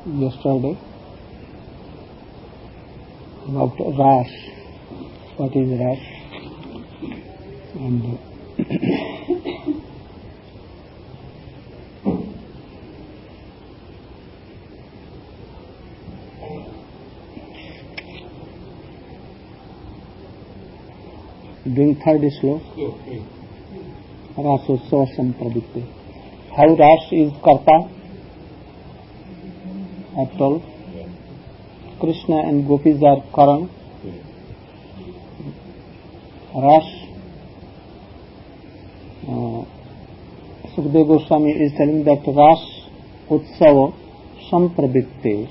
yesterday about Ras. What is Ras? And doing third slope. Rasotsav Sampravitte. How Ras is Karta? I've told. Krishna and Gopis are Karan. Ras. Sukadeva Goswami is telling that Ras Utsava Sampravitte.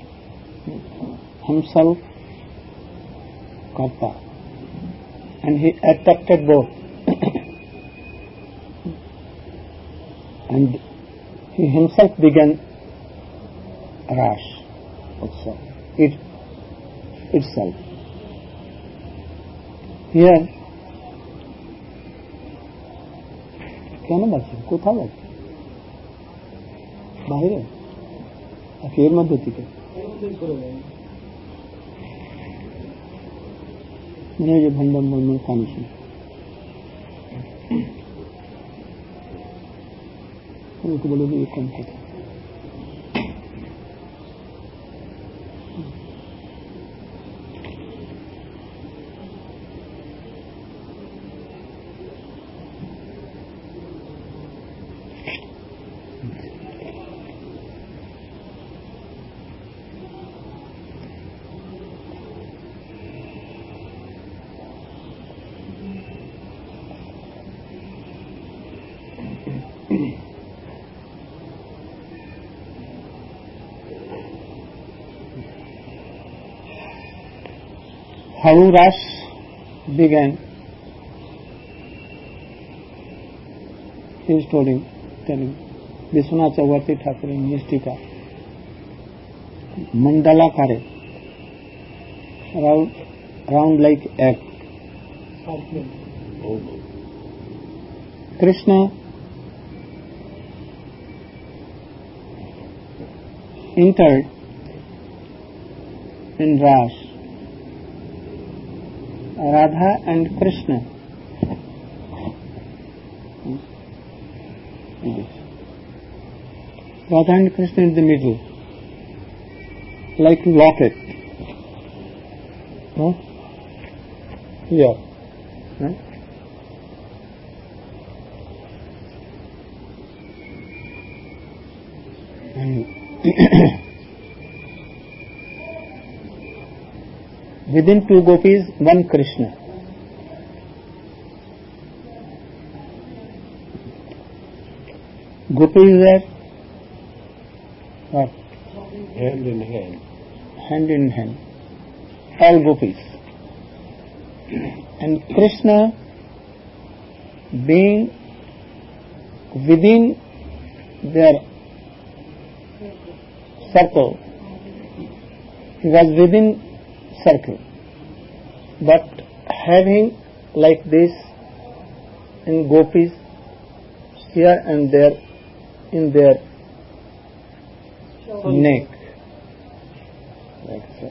Himself Karta. And he attracted both. And he himself began Ras also, itself. Here, क्या ना बच्चे कोथा बच्चे बाहर है अकेर मत होती क्या मैंने ये भंडम भंडम खाने से उनको बोलोगे ये कौन था How Ras began, he is telling Vishwanath Chakravarti Thakur in his Tika, Mandala Kare, round like egg. Krishna entered in Ras. Radha and Krishna. Radha and Krishna in the middle, like locket. No? Here. No? Within two gopis, one Krishna. Gopi is there? What? Hand in hand. Hand in hand. All gopis. And Krishna being within their circle. He was within circle, but having like this in gopis here and there in their neck, like so.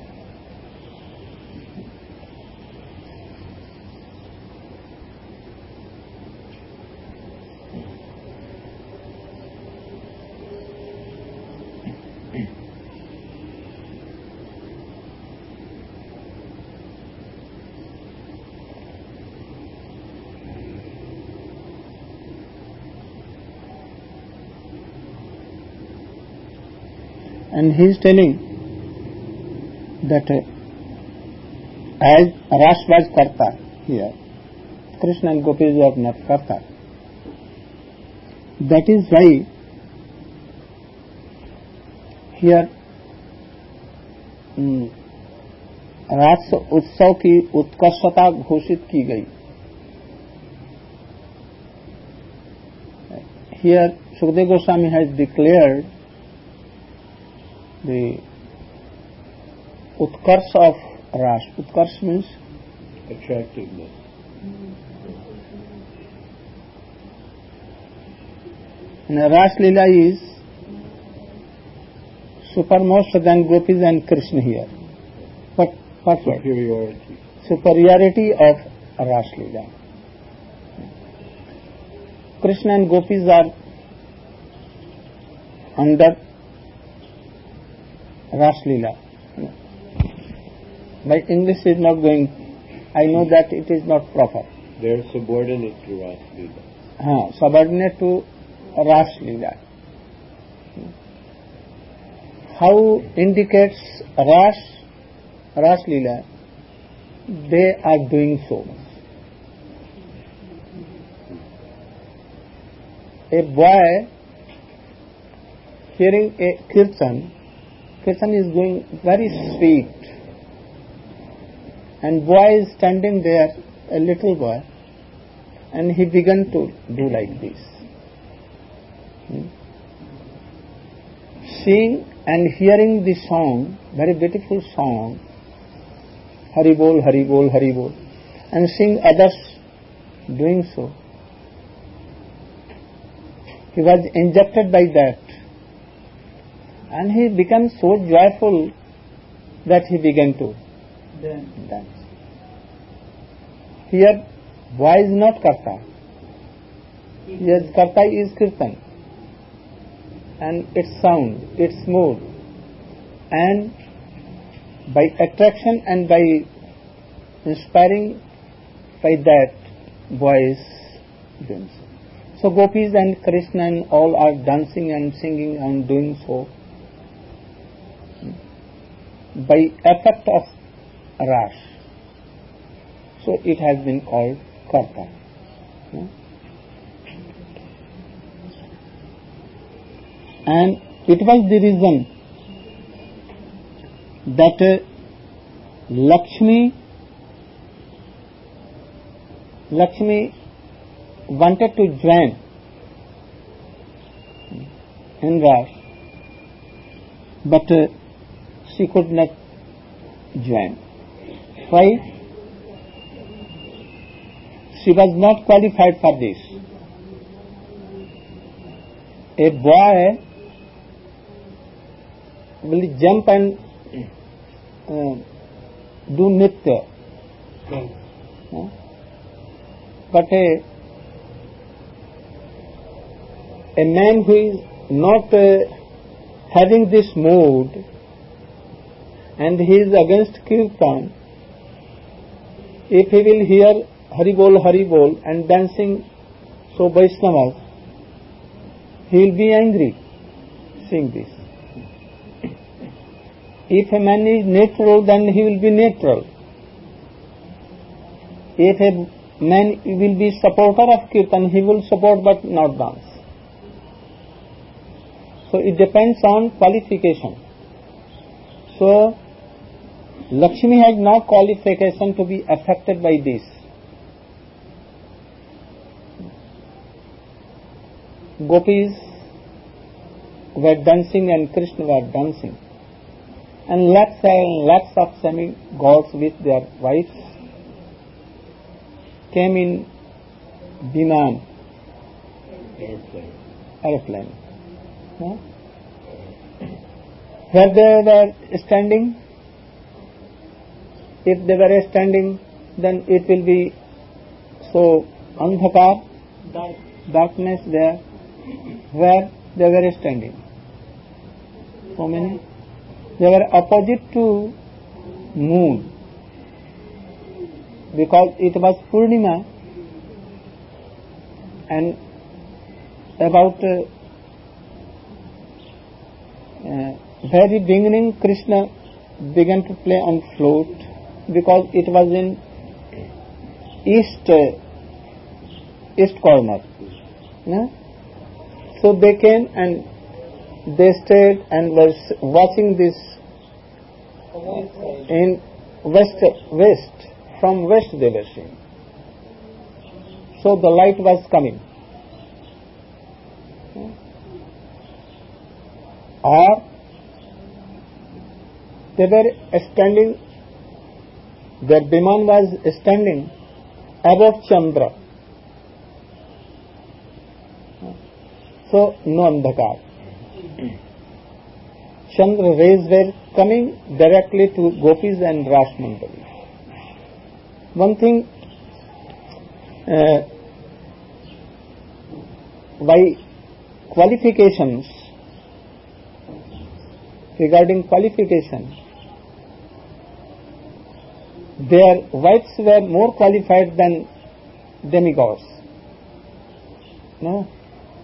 And he is telling that as Ras was Karta here, Krishna and Gopis were not Karta. That is why here रास उत्सव की उत्कर्षता घोषित की गई. Here Sukadeva Goswami has declared the utkarsh of Ras. Utkarsh means attractiveness. And Ras Leela is supermost than gopis and Krishna here. What word? Superiority. Superiority of Ras Leela. Krishna and gopis are under Ras Leela. My English is not going. I know that it is not proper. They are subordinate to Ras Leela. Subordinate to Ras Leela. How indicates Ras Leela? They are doing so. A boy hearing a kirtan is going very sweet, and boy is standing there, a little boy, and he began to do like this. Seeing and hearing the song, very beautiful song, Hari Bol, Hari Bol, Hari Bol, and seeing others doing so, he was injected by that, and he became so joyful that he began to dance. Here, boy is not karta. Yes, karta is kirtan, and its sound, its mood, and by attraction and by inspiring by that, boy is doing so. So gopis and Krishna and all are dancing and singing and doing so by effect of Ras. So it has been called karta. And it was the reason that Lakshmi wanted to join in Ras, but she could not join. Why? She was not qualified for this. A boy will jump and do nitya. But a man who is not having this mood and he is against kirtan, if he will hear Hari Bol and dancing so Vaishnavas, he will be angry seeing this. If a man is natural, then he will be natural. If a man will be supporter of kirtan, he will support but not dance. So it depends on qualification. So Lakshmi has no qualification to be affected by this. Gopis were dancing and Krishna were dancing, and lakhs of semi-gods with their wives came in Biman, aeroplane. Where they were standing, if they were standing, then it will be so andhakar, darkness there, where they were standing. So many. They were opposite to moon, because it was Purnima, and about very beginning Krishna began to play on flute, because it was in east corner. So they came and they stayed and were watching this in west. From west they were seeing. So the light was coming. Or they were standing, their Biman was standing above Chandra. So no andhakar. Chandra rays were coming directly to gopis and Ras Mandali. One thing, by qualifications, regarding qualification, their wives were more qualified than demigods. No?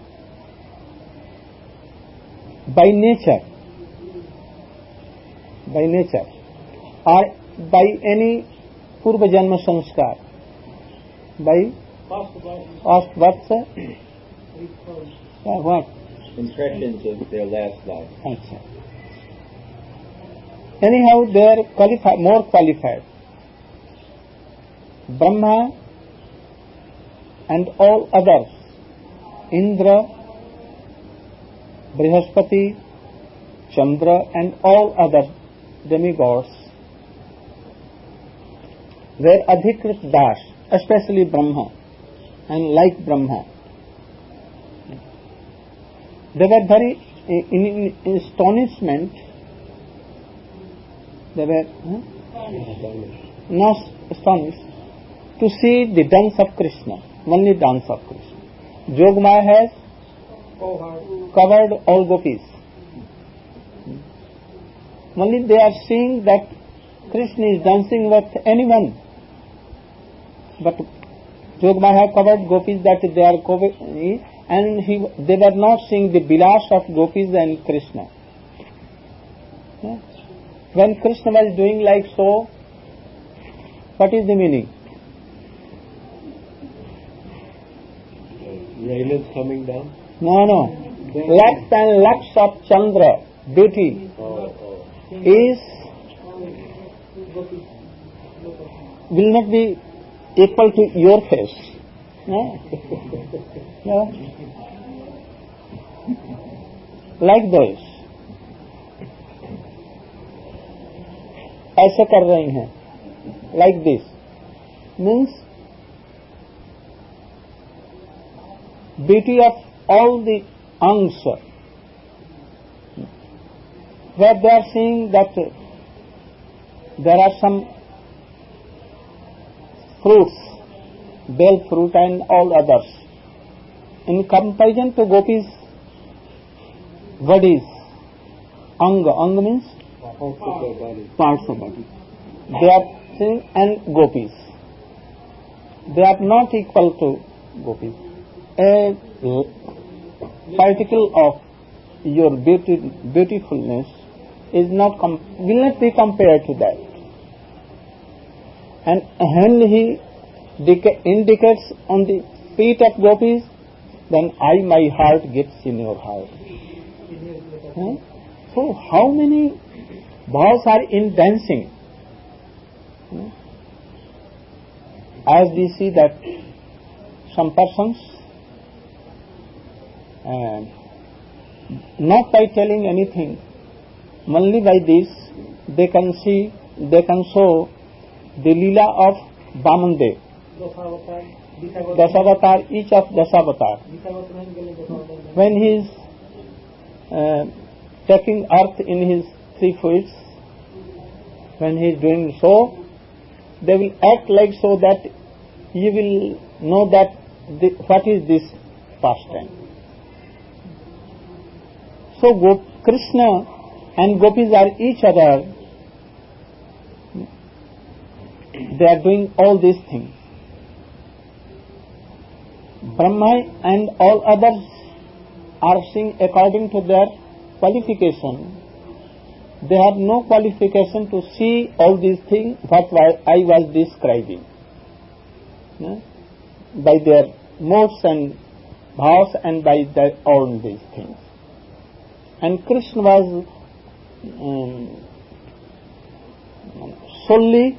By nature, or by any Purva Janma Sanskar, by past birth, what? Impressions of their last life. Achha. Anyhow, they are more qualified. Brahma and all others, Indra, Brihaspati, Chandra and all other demigods, were Adhikrit Das, especially Brahma, and like Brahma. They were very in astonishment. They were not astonished to see the dance of Krishna, only dance of Krishna. Jogmaya has covered all gopis. Only they are seeing that Krishna is dancing with anyone. But Jogmaya have covered gopis that they are covered, and they were not seeing the vilas of gopis and Krishna. When Krishna was doing like so, what is the meaning? Rain is coming down? No. Lakhs and lakhs of Chandra, beauty, will not be equal to your face. No? Like those. ऐसे कर रही हैं. Like this. Means beauty of all the angs, where they are seeing that there are some fruits, bell fruit and all others. In comparison to gopis, what is anga? Anga means parts of body. They are seeing, and gopis, they are not equal to gopis. A particle of your beautifulness is not will not be compared to that. And when he indicates on the feet of gopis, then my heart gets in your heart. So how many bhavs are in dancing? As we see that some persons, not by telling anything, only by this they can show the Leela of Vamandev. Dasavatar, each of Dasavatar. When he is taking earth in his 3 feet, when he is doing so, they will act like so that you will know that what is this pastime. So Krishna and gopis are each other. They are doing all these things. Brahma and all others are seeing according to their qualification. They have no qualification to see all these things what I was describing. By their modes and bhavs and by their own these things. And Krishna was solely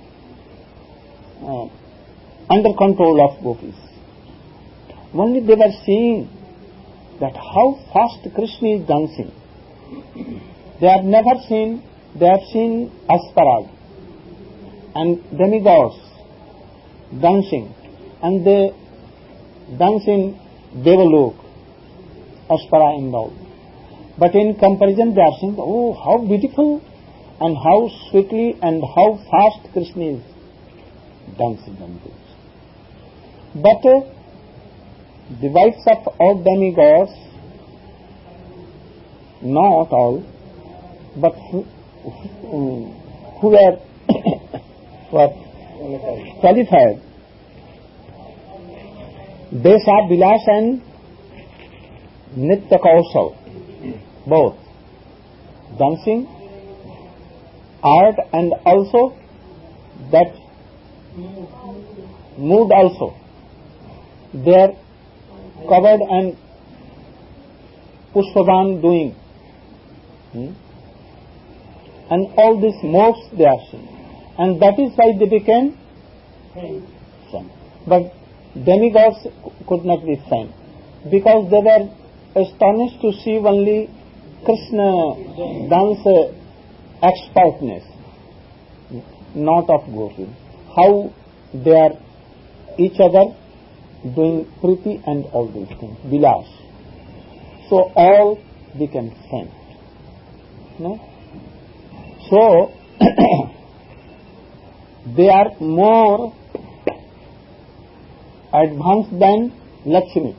under control of gopis. Only they were seeing that how fast Krishna is dancing. They have seen Asparag and demigods dancing, and they dance in Devalok, Aspara and all. But in comparison they are saying, oh, how beautiful and how sweetly and how fast Krishna is dancing on this. But the wives of all demigods, not all, but who were qualified, they saw Vilas and Nitya Kaushal, both dancing, art, and also that mood also. They are covered and Pushpavan doing. And all these modes they are seeing. And that is why they became saints. But demigods could not be saints, because they were astonished to see only Krishna dance expertness, not of Gopi. How they are each other doing Priti and all these things, Vilas. So all became saints. No? So they are more advanced than Lakshmi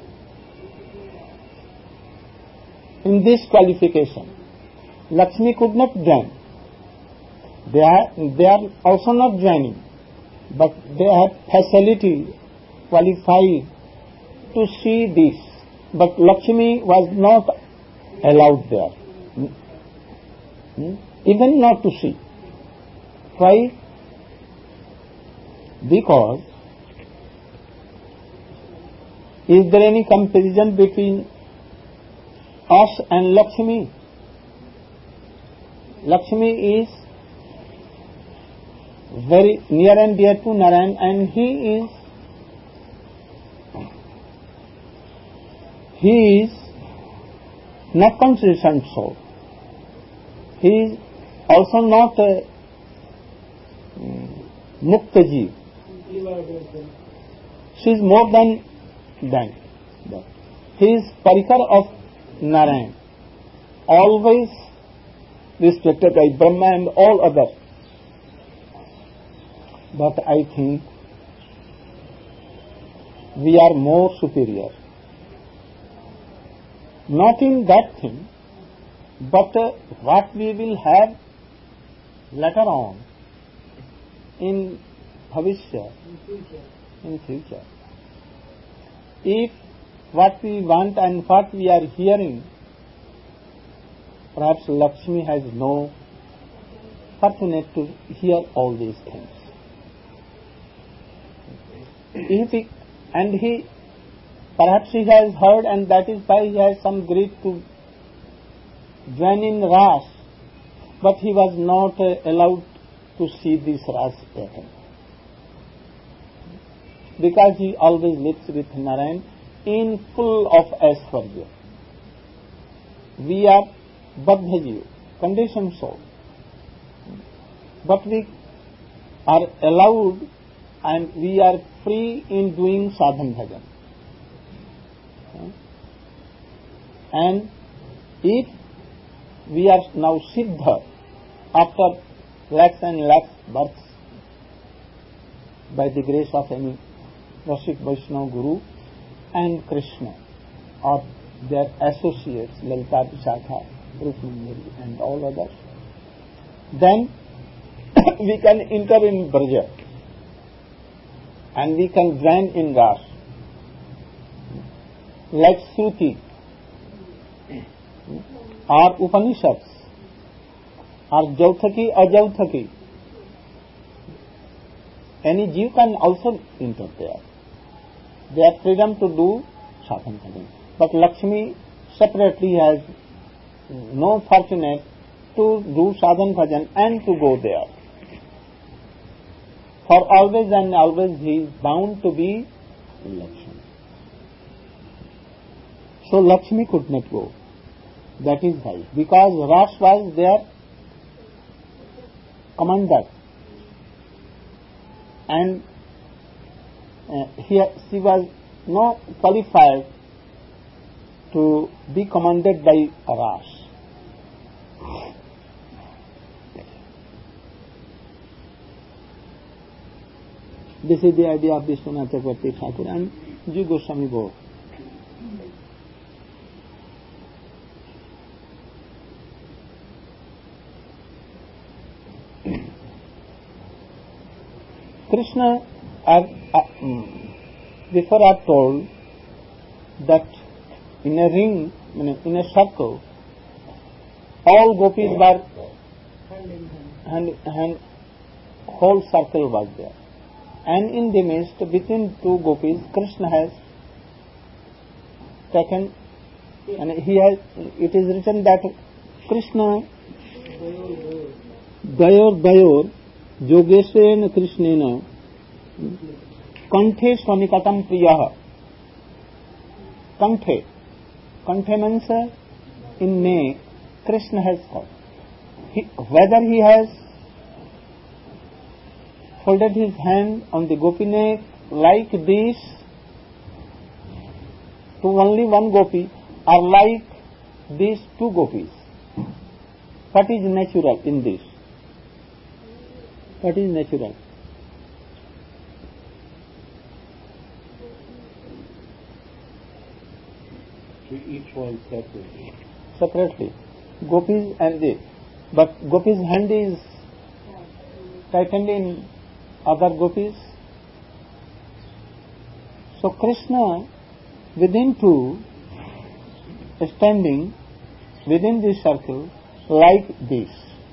in this qualification. Lakshmi could not join. They are also not joining, but they have facility, qualified to see this. But Lakshmi was not allowed there, even not to see. Why? Because is there any comparison between us and Lakshmi? Lakshmi is very near and dear to Narayan, and he is not consistent soul. He is also not a Mukta Jeev. She is more than that. He is Parikar of Narayan, always respected by Brahma and all others. But I think we are more superior. Not in that thing, but what we will have later on in Bhavishya, in future. If what we want and what we are hearing, perhaps Lakshmi has no fortunate to hear all these things. Perhaps he has heard, and that is why he has some greed to join in Ras, but he was not allowed to see this Ras pattern, because he always lives with Narayan in full of Aishwarya. We are Baddhajiv, conditioned soul, but we are allowed and we are free in doing sadhan bhajan. And if we are now Siddha after lakhs and lakhs births by the grace of any Rasik Vaishnava Guru and Krishna or their associates, Lalita Vishakha, Rukmini and all others, then we can enter in Braja and we can join in Ras. Like Shruti or Upanishads or Jauthaki or Jauthaki. Any Jeev can also enter there. They have freedom to do sadhan bhajan. But Lakshmi separately has no fortunate to do sadhan bhajan and to go there. For always and always he is bound to be Lakshmi. So Lakshmi could not go. That is why. Because Ras was their commander. And she was not qualified to be commanded by Ras. This is the idea of Vishwanath Chakravarti Thakur and Jiva Goswami both. Krishna, before I told that in a ring, in a circle, all gopis were hand, whole circle was there. And in the midst, between two gopis, Krishna has taken, and it is written that Krishna, Dayor, Yogesena Krishnena, Kanthe Swanikatam Priyaha. Kanthe means in May, Krishna has got. Whether he has folded his hand on the gopi neck like this to only one gopi, or like these two gopis. What is natural in this? What is natural? To each one separately. Separately. Gopis and this. But gopis' hand is tightened in other gopis. So Krishna, within two, standing within this circle like this.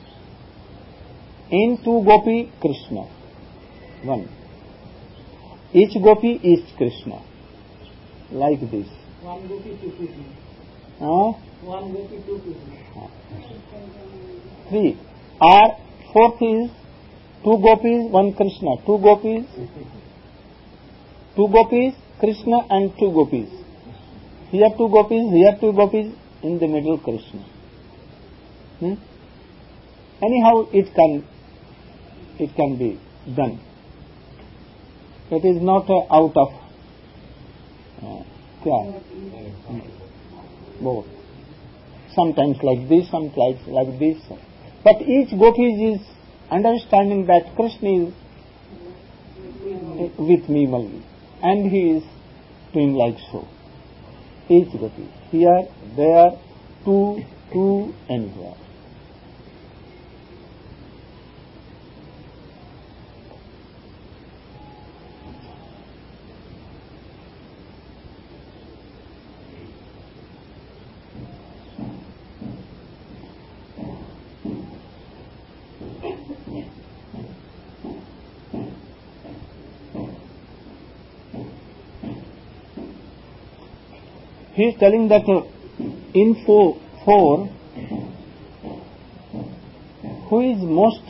In two gopi, Krishna. One. Each gopi is Krishna. Like this. One gopi, two people. One gopi, two people. Three. Or fourth is two gopis, one Krishna. Two gopis, Krishna and two gopis. Here two gopis, in the middle Krishna. Anyhow, it can be done. It is not out of both. Sometimes like this, sometimes like this. But each gopi is understanding that Krishna is with me only, and he is doing like so. Each gopi, here, there, two, anywhere. He is telling that in four, who is most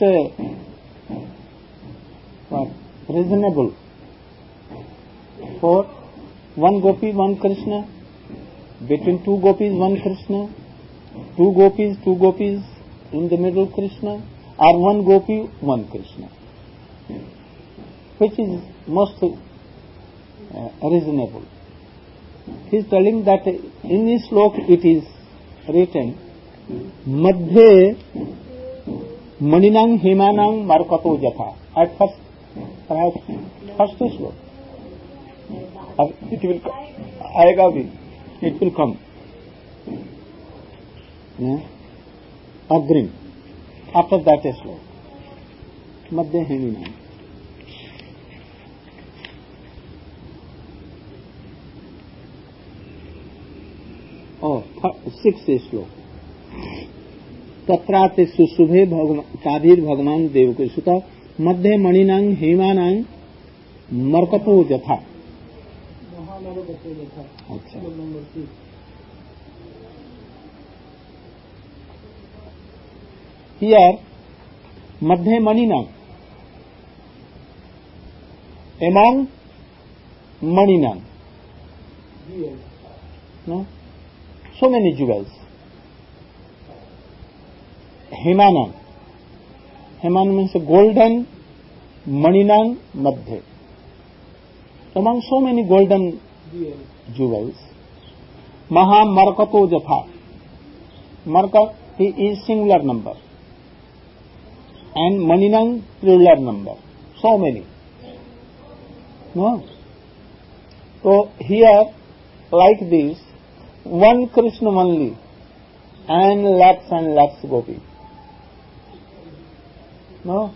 reasonable? For one gopi, one Krishna. Between two gopis, one Krishna. Two gopis, in the middle Krishna. Or one gopi, one Krishna. Which is most reasonable? He is telling that in this slok it is written, Madhye Maninang Himanang Markato Jatha. At first, perhaps first slok. It will come. Agrim. After that slok. Madhye Himanang. Six shloka तत्राते सुशुभे काधीर भगवान देव के सुता मध्य मणिनांग हेमानांग मरकतो जथा. अच्छा. Here Madhya मणिनांग, among मणिनांग, no? So many jewels. Himanang. Himan means golden, Maninang Madhya. Among so many golden jewels, Maha Markato Jatha. Markat he is singular number, and Maninang plural number. So many. No? So here, like this, one Krishna only, and lakhs gopis. No?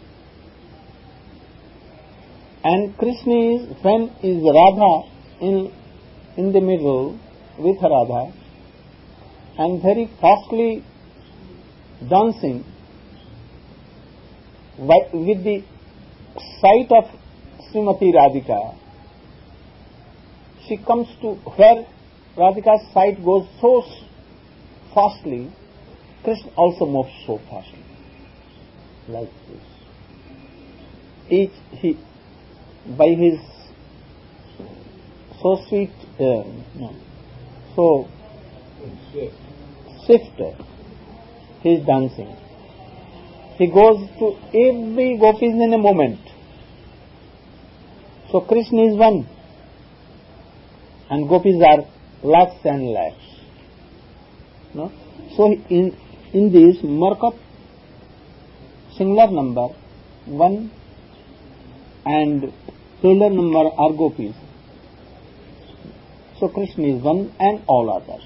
And Krishna is, when is Radha in the middle with Radha, and very fastly dancing with the sight of Srimati Radhika, she comes to where Radhika's sight goes so fastly, Krishna also moves so fastly, like this. By his so sweet, so swift, he is dancing. He goes to every gopis in a moment. So Krishna is one, and gopis are lakhs and lakhs. No? So in this markup, singular number, one, and plural number are gopis. So Krishna is one and all others.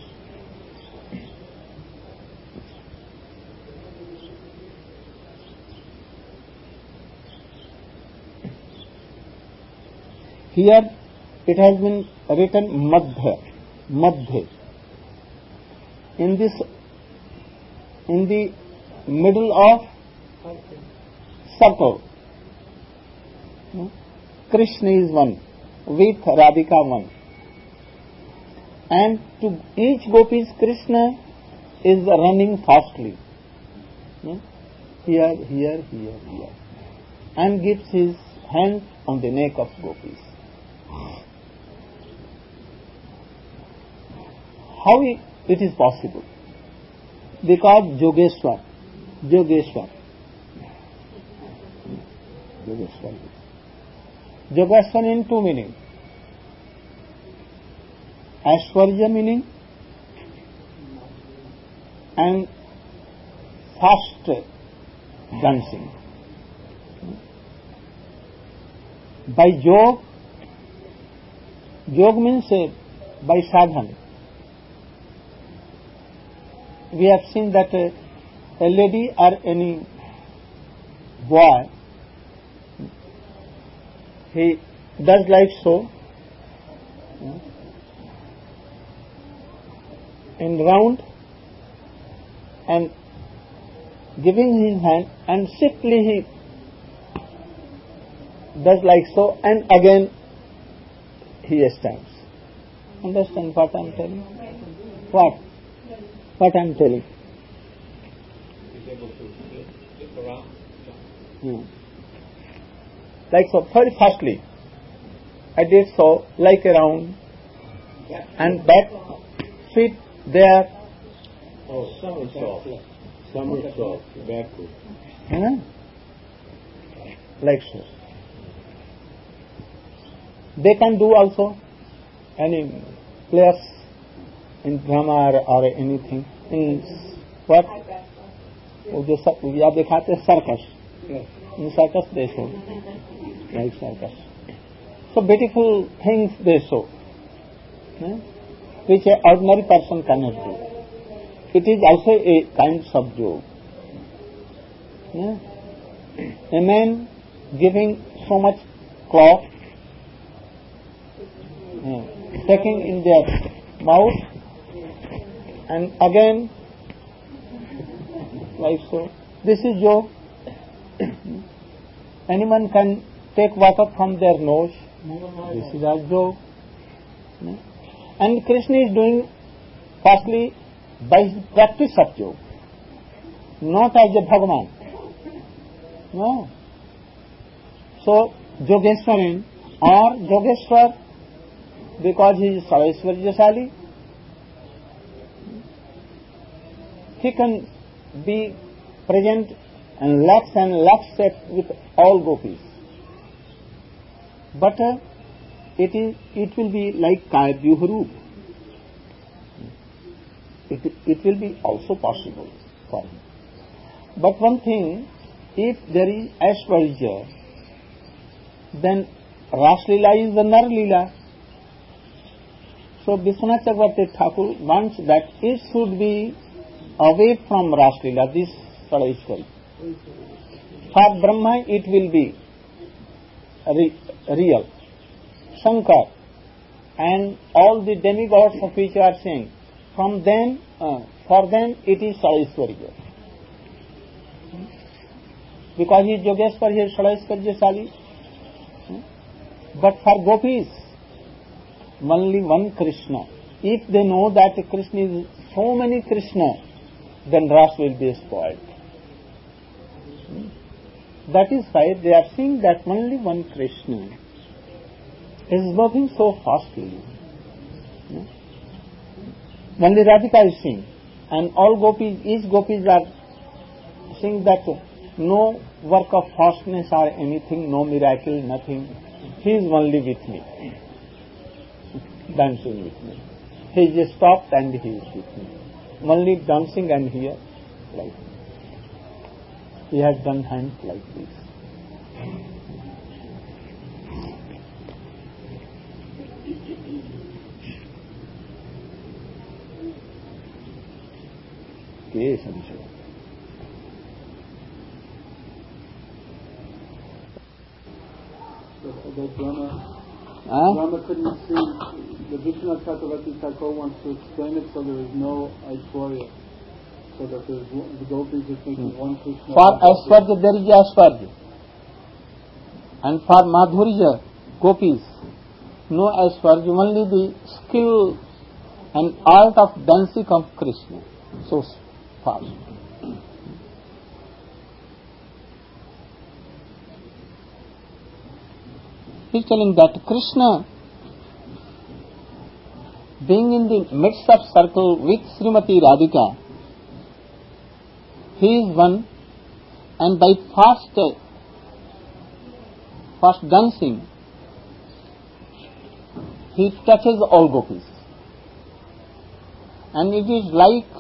Here it has been written Madhya. In the middle of circle, Krishna is one, with Radhika one. And to each gopis, Krishna is running fastly. Here, and gives his hand on the neck of gopis. How it is possible? Because Yogeshwar in two meanings. Aishwarya meaning and fast dancing. By Yog means by sadhan. We have seen that a lady or any boy, he does like so, in round, and giving his hand, and swiftly he does like so, and again he stands. Understand what I am telling? What I am telling? He's able to flip around. Like so, very fastly. I did so, like around, and back, feet there. Oh, somersault, backward. Like so. They can do also, any players in drama or anything. In what? वो जो आप दिखाते हैं circus, in circus they show, like circus. So beautiful things they show, which an ordinary person cannot do. It is also a kind of joke. A man giving so much cloth, taking in their mouth, and again like so. This is joke. Anyone can take water from their nose. This is a joke. And Krishna is doing firstly by his practice of joke, not as a Bhagavan. No. So Yogeshwarin or Yogeshwar, because he is Sarveshwarjashali, he can be present and lakhs with all gopis. But it will be like Kayavyuha Roop. It will be also possible. for him. But one thing, if there is Aishwarya, then Raslila is the Nar Lila. So Vishwanath Chakravarti Thakur wants that it should be away from Raslila, this Shadaishwari. For Brahma it will be real. Shankar and all the demigods of which you are saying, from them, for them it is Shadaishwarya. Because he is Yogeshwar, he is Shadaishwaryashali. But for gopis, only one Krishna. If they know that Krishna is so many Krishna, then Ras will be spoiled. That is why they are seeing that only one Krishna is moving so fastly. Only Radhika is seeing, and all gopis, each gopis are saying that no work of fastness or anything, no miracle, nothing. He is only with me, dancing with me. He is stopped and he is with me. Only dancing and here, like he has done hands like this. Okay, Sanjay. That Brahma couldn't see, the Vishwanath Chakravarti Thakur wants to explain it so there is no Aishwarya, so that the gopis are thinking one Krishna. For Aishwarya there is Aishwarya, and for Madhurya, gopis, no Aishwarya, only the skill and art of dancing of Krishna, so fast. He is telling that Krishna, being in the midst of circle with Srimati Radhika, he is one, and by fast dancing, he touches all gopis. And it is like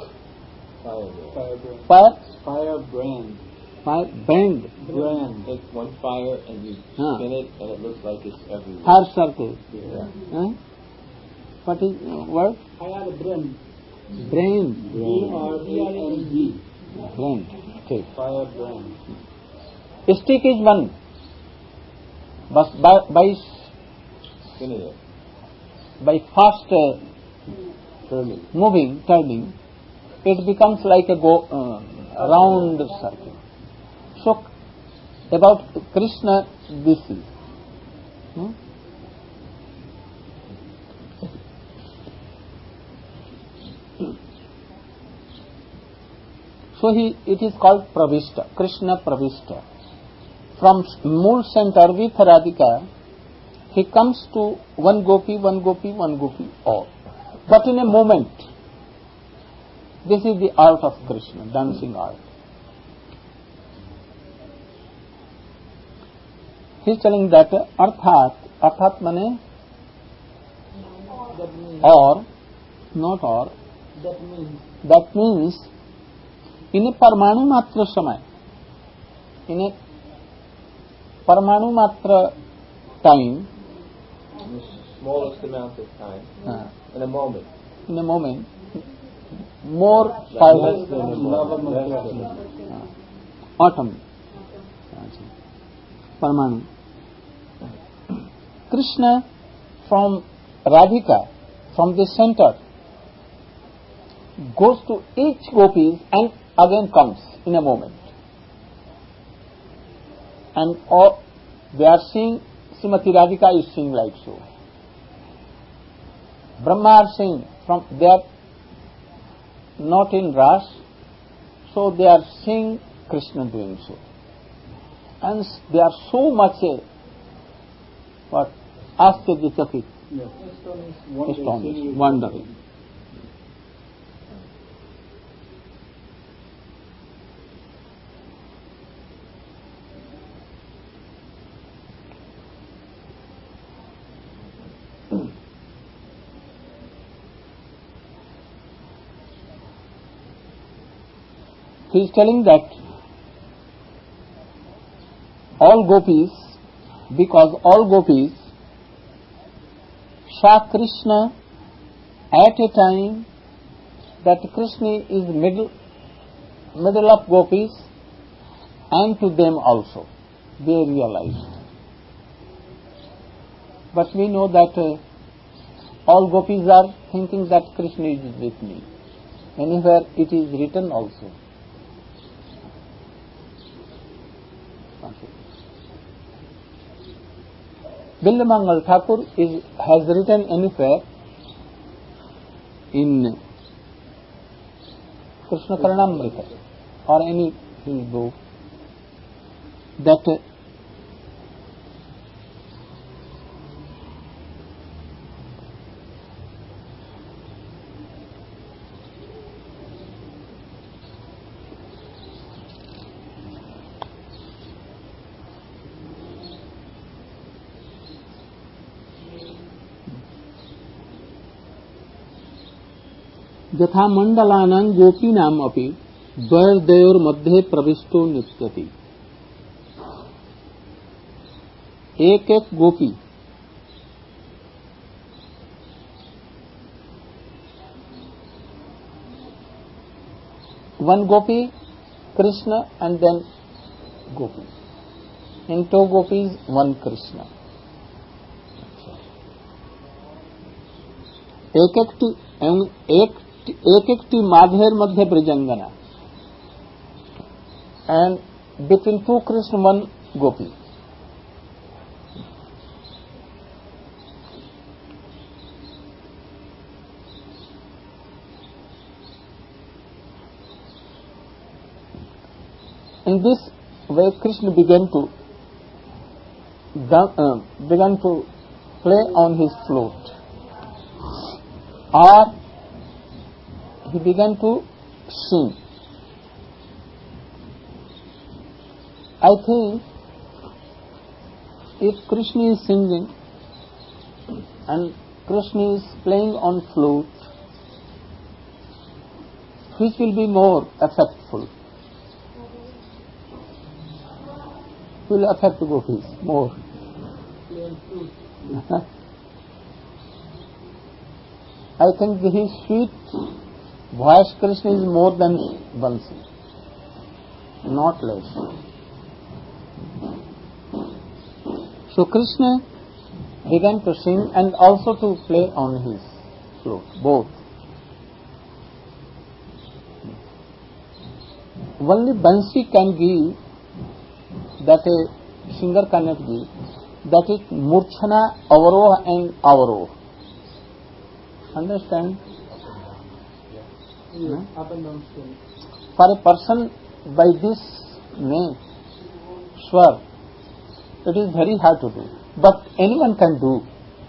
Firebrand. Brand. Take one fire and you spin it, and it looks like it's everywhere. Fire circle. Yeah. What is word? Firebrand. Brain. B-R-A-N-D. Brand. Okay. Firebrand. Stick is one. But Spinning it. by fast Turning. turning, it becomes like a round circle. So, about Krishna, this is. So it is called Pravishta, Krishna Pravishta. From Mool center with Radhika, he comes to one gopi, all. But in a moment, this is the art of Krishna, dancing art. He is telling that arthat mane or, not or, that means in a parmanu matra samay, in a parmanu matra time, In the smallest amount of time. In a moment. More fire, atom, parmanu. Krishna from Radhika, from the center, goes to each gopis and again comes in a moment. And all, they are seeing, Srimati Radhika is seeing like so. Brahma are seeing, they are not in Ras, so they are seeing Krishna doing so. And they are so much astonished, wondering. he is telling that all gopis, because all gopis saw Krishna at a time that Krishna is middle of gopis, and to them also they realized. But we know that all gopis are thinking that Krishna is with me. Anywhere it is written also. Bilvamangal Thakur has written anywhere in Krishna Karnamrita or any his book that यथा मंडलानां गोपीनाम अपि द्वयोर्दयोर मध्ये प्रविष्टो नित्यति। एक एक गोपी one gopi Krishna and then gopi, in two gopis one Krishna। एक एकटी माधवेर मध्य ब्रजंगना, and between two Krishna one gopi। In this way Krishna began to play on his flute, or he began to sing. I think if Krishna is singing and Krishna is playing on flute, which will be more effectful? Will affect the gopis more. I think his sweet voice Krishna is more than Bansi, not less. So Krishna began to sing and also to play on his flute, both. Only Bansi can give, that a singer cannot give, that is Murchana, Avaroha and Avaroha. Understand? Yes, up and down string. For a person by this name, Swar, it is very hard to do. But anyone can do.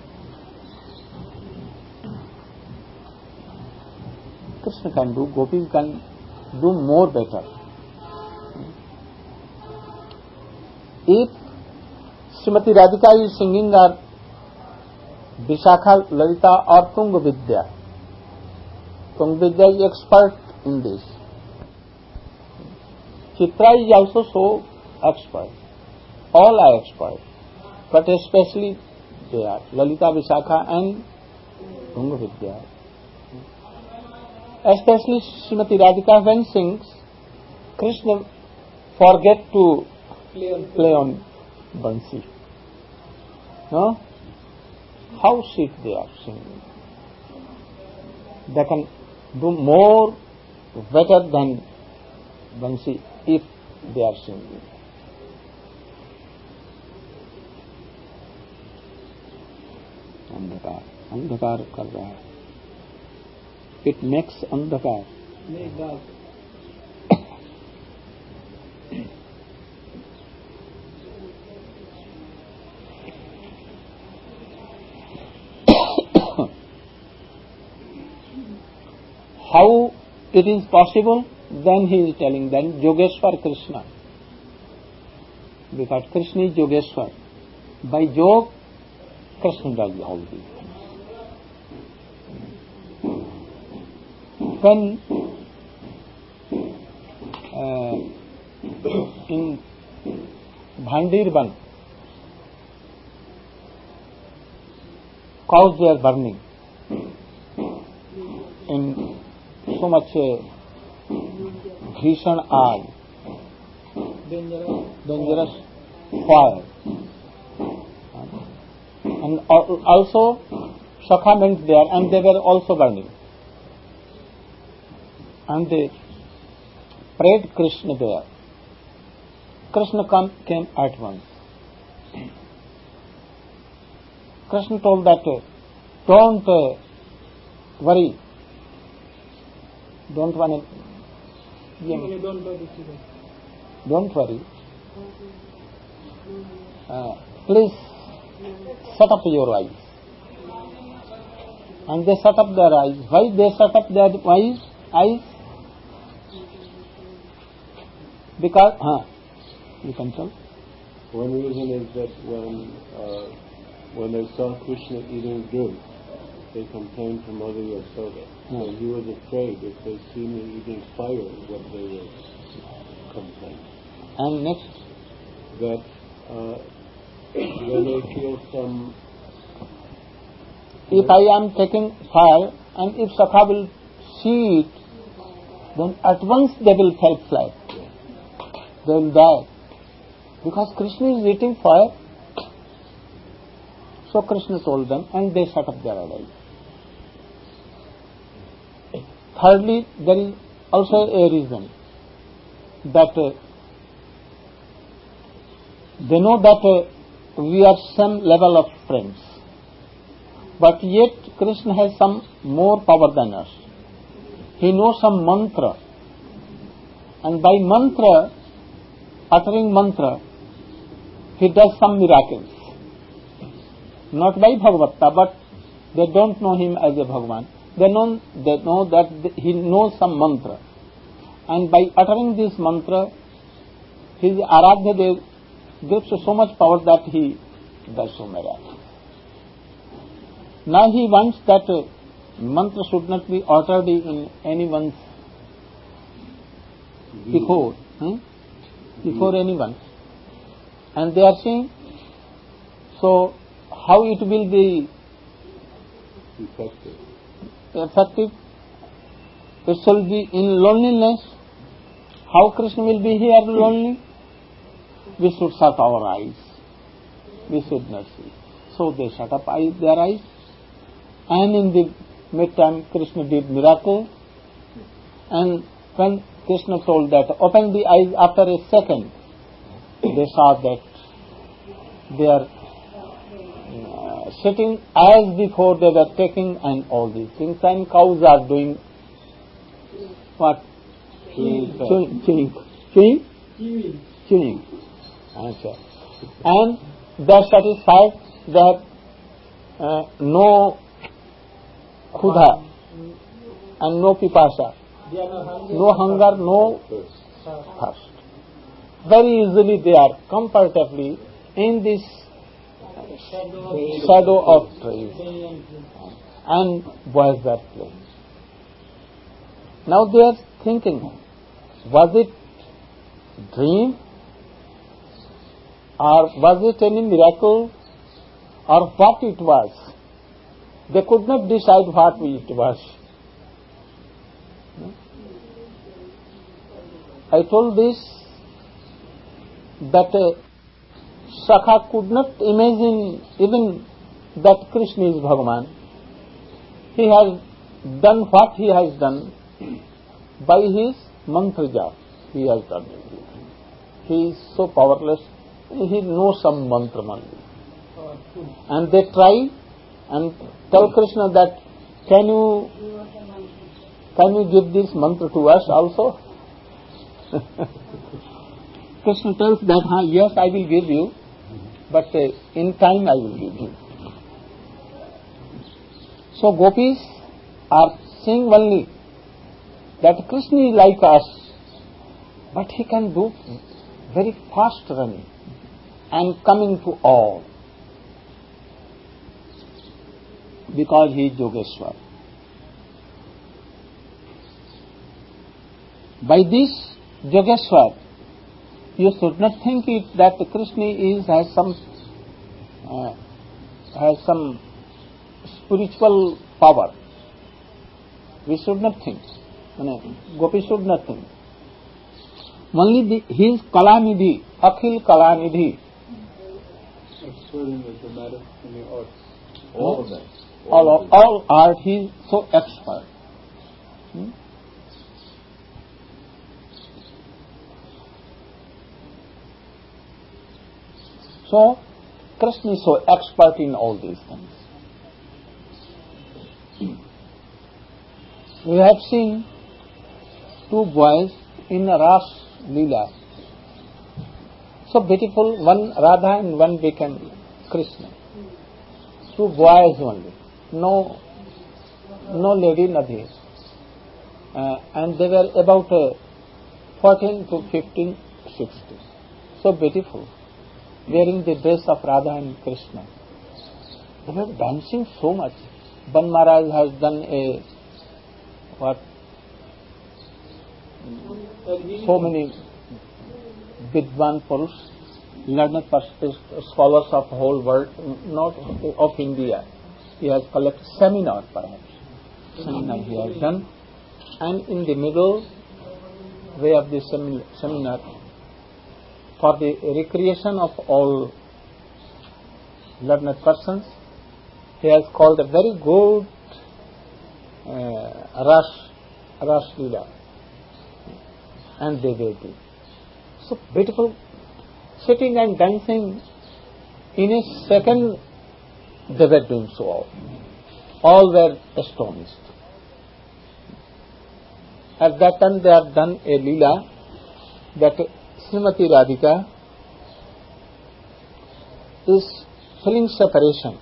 Krishna can do, gopis can do more better. If Srimati Radhika is singing or Vishakha, Lalita or Tunga Vidya, Tunga Vidya is expert in this. Chitra is also so expert. All are expert. But especially they are Lalita, Vishakha and Tunga Vidya. Especially Srimati Radhika when sings, Krishna forget to play on Bansi. No? How sweet they are singing. They can do more better than Bansi if they are singing. अंधकार अंधकार कर रहा है. It makes अंधकार. It does. How it is possible? Then he is telling them Yogeshwar Krishna. Because Krishna is Yogeshwar. By Yog, Krishna does all these things. When Handir Ban, cows were burning in so much bhishan aag, dangerous fire. And also Sakha went there and they were also burning. And they prayed Krishna there. Krishna came at once. Krishna told that, don't worry. Don't worry. Don't worry. Please shut up your eyes. And they shut up their eyes. Why they shut up their eyes? Because, you can tell. One reason is that when they saw Krishna eating drink, they complained to Mother Yasoda. So he was afraid if they see me eating fire, what they will complain. And next? That when they feel some... If I am taking fire and if Sakha will see it, then at once they will fall flat. They will die. Because Krishna is eating fire. So Krishna told them and they shut up their eyes. Thirdly, there is also a reason that they know that we are some level of friends. But yet Krishna has some more power than us. He knows some mantra. And by mantra, uttering mantra, he does some miracles. Not by Bhagavata, but they don't know him as a Bhagavan. They know that he knows some mantra. And by uttering this mantra, his Aradhya Dev gives so much power that he does so miracles. Now he wants that mantra should not be uttered in anyone's before anyone. And they are saying, so how it will be effective? It shall be in loneliness. How Krishna will be here lonely? We should shut our eyes. We should not see. So they shut up their eyes. And in the meantime, Krishna did miracle. And when Krishna told that, open the eyes after a second, they saw that they are sitting as before they were taking and all these things. And cows are doing what? Chewing. And they are satisfied. They have no khudha and no pipasa, no hunger, no thirst. Very easily they are comfortably in this shadow of trees and boys are playing. Now they are thinking, was it dream or was it any miracle or what it was? They could not decide what it was. I told this that Sakha could not imagine even that Krishna is Bhagavan. He has done what he has done by his mantra jap. He has done it. He is so powerless. He knows some mantra only. And they try and tell Krishna that, can you give this mantra to us also? Krishna tells that, yes, I will give you, but in time I will give you. So gopis are saying only that Krishna is like us, but he can do very fast running and coming to all, because he is Yogeshwar. By this Yogeshwar, You should not think it that Krishna has some spiritual power. We should not think. Gopi should not think. Only his Kalanidhi, Akhil Kalanidhi. Expert in the dramatic and the arts. All of them. All art, he is so expert. So, Krishna is so expert in all these things. We have seen two boys in Ras Leela. So beautiful, one Radha and one became Krishna. Two boys only. No lady, nothing. And they were about 14 to 15, 16. So beautiful, wearing the dress of Radha and Krishna. They were dancing so much. Ban Maharaj has done so many Vidwan Purush, learned scholars of the whole world, not of India. He has collected seminar, perhaps. Seminar he has done. And in the middle way of the seminar, for the recreation of all learned persons, he has called a very good Ras Leela. And they were doing. So beautiful, sitting and dancing. In a second, they were doing so. All were astonished. At that time, they have done a Leela that Srimati Radhika is feeling separation,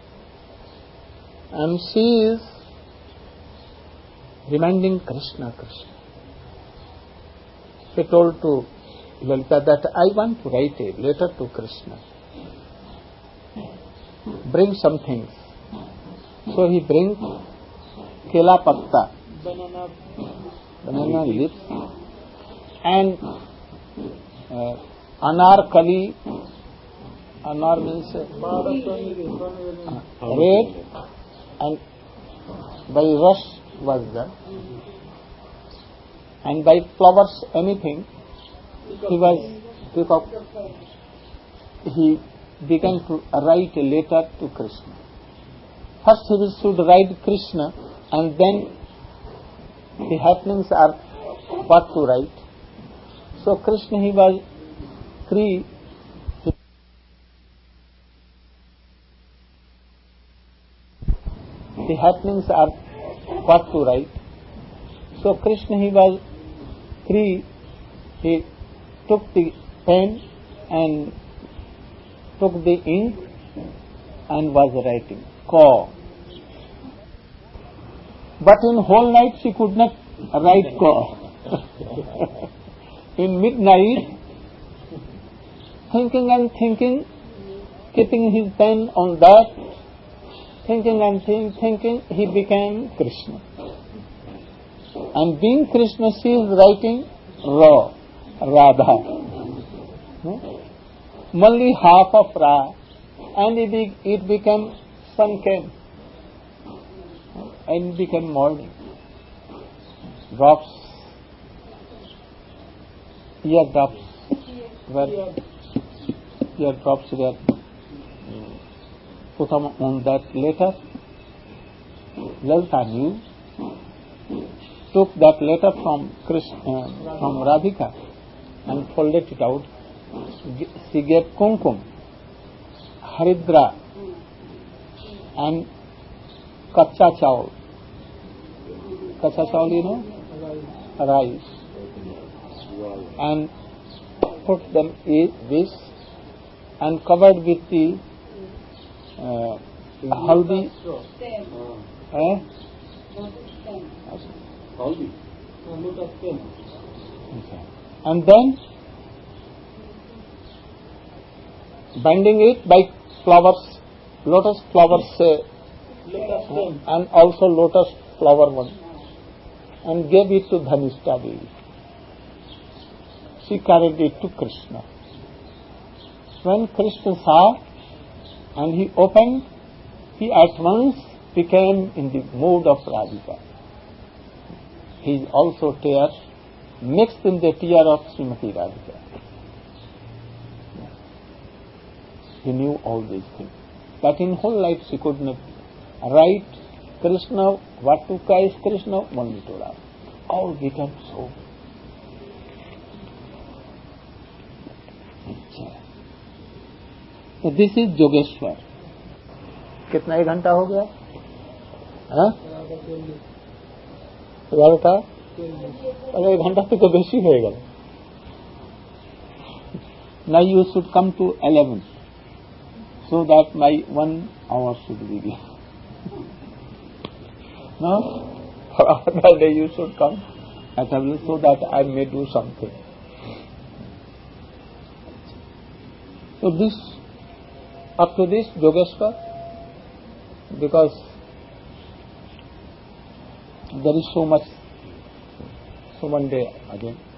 and she is reminding Krishna. She told to Lalita that I want to write a letter to Krishna. Bring some things. So he brings kela patta, banana leaves, and anar kali. Anar means red, and by rush was there. And by flowers, anything, he began to write a letter to Krishna. First he should write Krishna, and then the happenings are what to write. So Krishna, he was free. The happenings are what to write. So Krishna, he was free. He took the pen and took the ink and was writing. Ka. But in whole night she could not write Ka. In midnight, thinking and thinking, keeping his pen on that, thinking and thinking, he became Krishna. And being Krishna, she is writing Radha. Only half of Ra, and it became sun came, and became morning. Drops, eardrops were put on that letter. Lalita knew, took that letter from Radhika and folded it out. She gave kumkum, haridra, and kacha chawal. Kacha chawal, you know? Rice. And put them in this and covered with the haldi. And then binding it by flowers, lotus flowers, and also lotus flower one, and gave it to Dhanishta Devi. she carried it to Krishna. When Krishna saw and he opened, he at once became in the mood of Radhika. His also tears mixed in the tear of Srimati Radhika. He knew all these things. But in whole life she could not write Krishna, what to is Krishna, only to Radha. All became so. So this is Yogeshwar. कितना 1 घंटा हो गया? हाँ? 11 अरे 1 घंटा तो बेसी होएगा. Now you should come to 11, so that my 1 hour should begin. No? For another day you should come at 11 so that I may do something. So this, up to this Yogeshwar, because there is so much, so one day again.